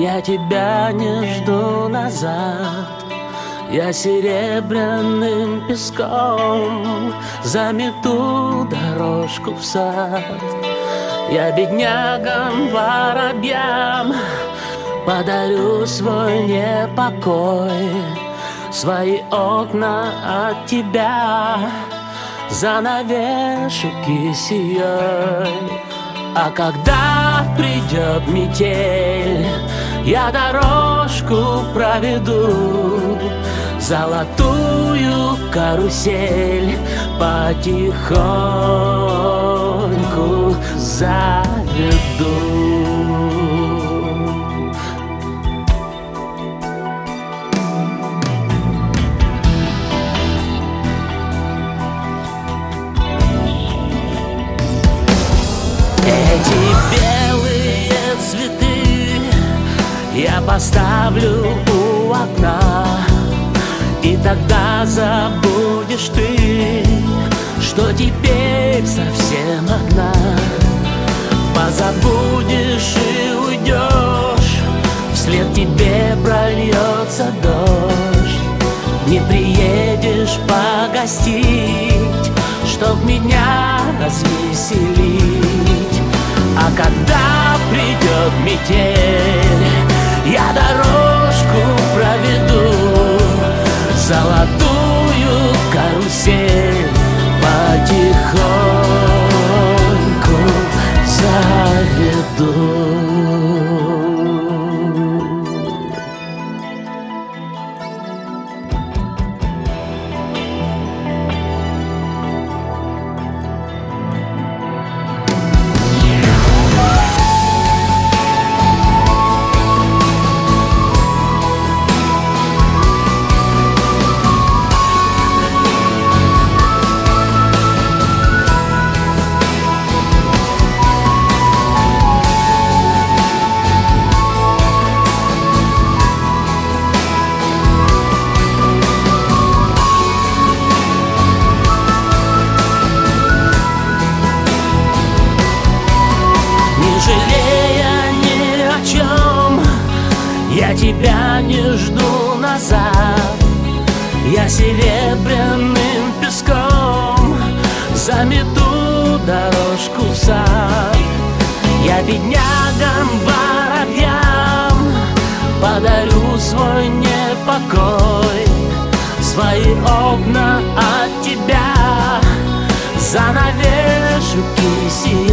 Я тебя не жду назад. Я серебряным песком замету дорожку в сад. Я беднягам-воробьям подарю свой непокой. Свои окна от тебя занавешу кисеей. А когда придет метель, я дорожку проведу, золотую карусель потихоньку заведу. Эти белые цветы я поставлю у окна, и тогда забудешь ты, что теперь совсем одна. Позабудешь и уйдешь, вслед тебе прольется дождь. Не приедешь погостить, чтоб меня развеселить. А когда придет метель, я дорожку проведу, золотую карусель потихоньку заведу. Жалея ни о чем, я тебя не жду назад. Я серебряным песком замету дорожку в сад. Я беднягам-воробьям подарю свой непокой. Свои окна от тебя занавешу кисеей.